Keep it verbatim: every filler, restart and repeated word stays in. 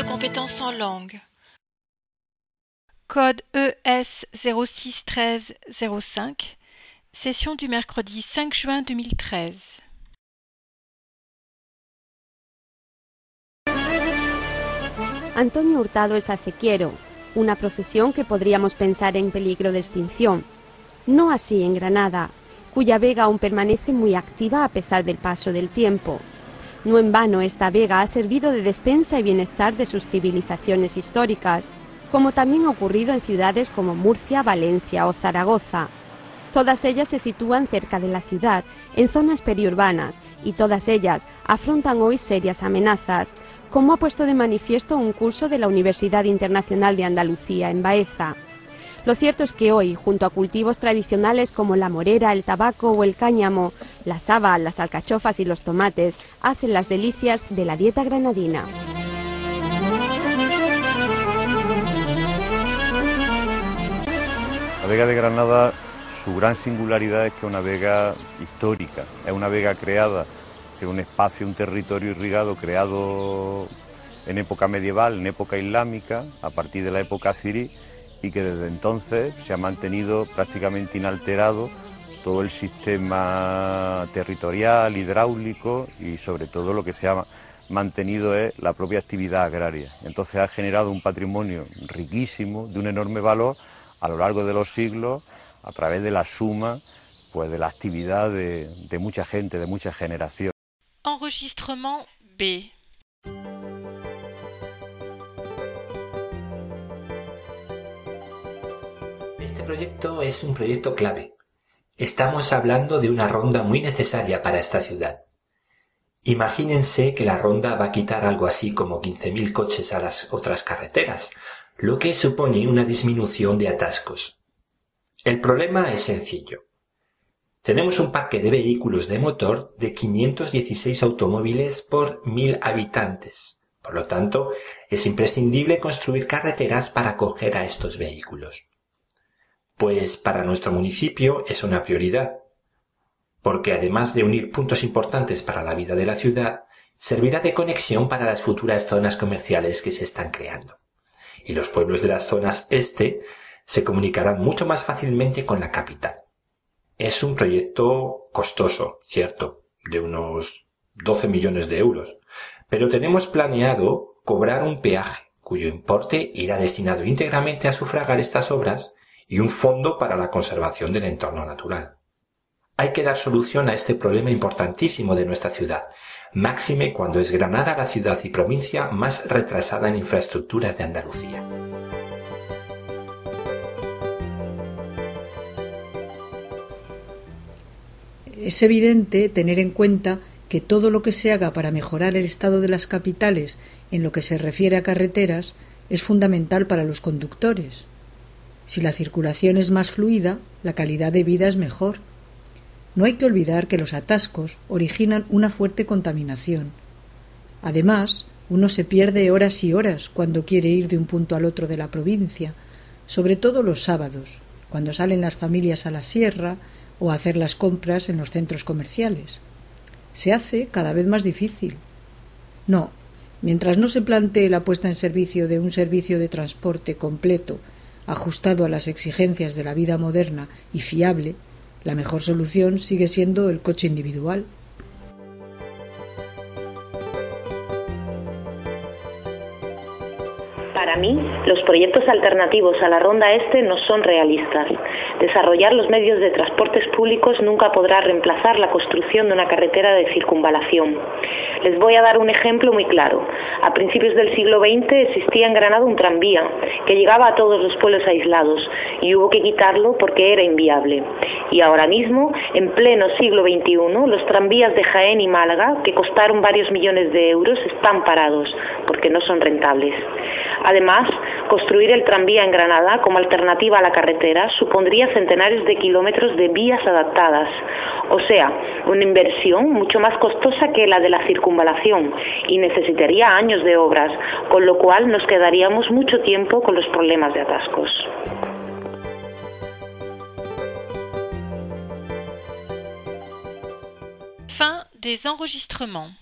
de compétences en langue. Code E S zéro six treize zéro cinq, session du mercredi cinq juin deux mille treize. Antonio Hurtado es acequiero, una profesión que podríamos pensar en peligro de extinción. No así en Granada, cuya vega aún permanece muy activa a pesar del paso del tiempo. No en vano esta vega ha servido de despensa y bienestar de sus civilizaciones históricas, como también ha ocurrido en ciudades como Murcia, Valencia o Zaragoza. Todas ellas se sitúan cerca de la ciudad, en zonas periurbanas, y todas ellas afrontan hoy serias amenazas, como ha puesto de manifiesto un curso de la Universidad Internacional de Andalucía en Baeza. Lo cierto es que hoy, junto a cultivos tradicionales como la morera, el tabaco o el cáñamo, las habas, las alcachofas y los tomates hacen las delicias de la dieta granadina. La vega de Granada, su gran singularidad es que es una vega histórica, es una vega creada en un espacio, un territorio irrigado creado en época medieval, en época islámica, a partir de la época azirí, y que desde entonces se ha mantenido prácticamente inalterado todo el sistema territorial, hidráulico y sobre todo lo que se ha mantenido es la propia actividad agraria. Entonces ha generado un patrimonio riquísimo, de un enorme valor a lo largo de los siglos, a través de la suma pues, de la actividad de, de mucha gente, de muchas generaciones. Enregistrement B. Este proyecto es un proyecto clave. Estamos hablando de una ronda muy necesaria para esta ciudad. Imagínense que la ronda va a quitar algo así como quince mil coches a las otras carreteras, lo que supone una disminución de atascos. El problema es sencillo. Tenemos un parque de vehículos de motor de quinientos dieciséis automóviles por mil habitantes. Por lo tanto, es imprescindible construir carreteras para acoger a estos vehículos. Pues para nuestro municipio es una prioridad, porque además de unir puntos importantes para la vida de la ciudad, servirá de conexión para las futuras zonas comerciales que se están creando. Y los pueblos de las zonas este se comunicarán mucho más fácilmente con la capital. Es un proyecto costoso, cierto, de unos doce millones de euros, pero tenemos planeado cobrar un peaje, cuyo importe irá destinado íntegramente a sufragar estas obras y un fondo para la conservación del entorno natural. Hay que dar solución a este problema importantísimo de nuestra ciudad, máxime cuando es Granada la ciudad y provincia más retrasada en infraestructuras de Andalucía. Es evidente tener en cuenta que todo lo que se haga para mejorar el estado de las capitales en lo que se refiere a carreteras es fundamental para los conductores. Si la circulación es más fluida, la calidad de vida es mejor. No hay que olvidar que los atascos originan una fuerte contaminación. Además, uno se pierde horas y horas cuando quiere ir de un punto al otro de la provincia, sobre todo los sábados, cuando salen las familias a la sierra o a hacer las compras en los centros comerciales. Se hace cada vez más difícil. No, mientras no se plantee la puesta en servicio de un servicio de transporte completo, ajustado a las exigencias de la vida moderna y fiable, la mejor solución sigue siendo el coche individual. Para mí, los proyectos alternativos a la Ronda Este no son realistas. Desarrollar los medios de transportes públicos nunca podrá reemplazar la construcción de una carretera de circunvalación. Les voy a dar un ejemplo muy claro. A principios del siglo veinte existía en Granada un tranvía que llegaba a todos los pueblos aislados y hubo que quitarlo porque era inviable. Y ahora mismo, en pleno siglo veintiuno, los tranvías de Jaén y Málaga, que costaron varios millones de euros, están parados porque no son rentables. Además, construir el tranvía en Granada como alternativa a la carretera supondría centenares de kilómetros de vías adaptadas, o sea, una inversión mucho más costosa que la de la circunvalación y necesitaría años de obras, con lo cual nos quedaríamos mucho tiempo con los problemas de atascos. Fin des enregistrements.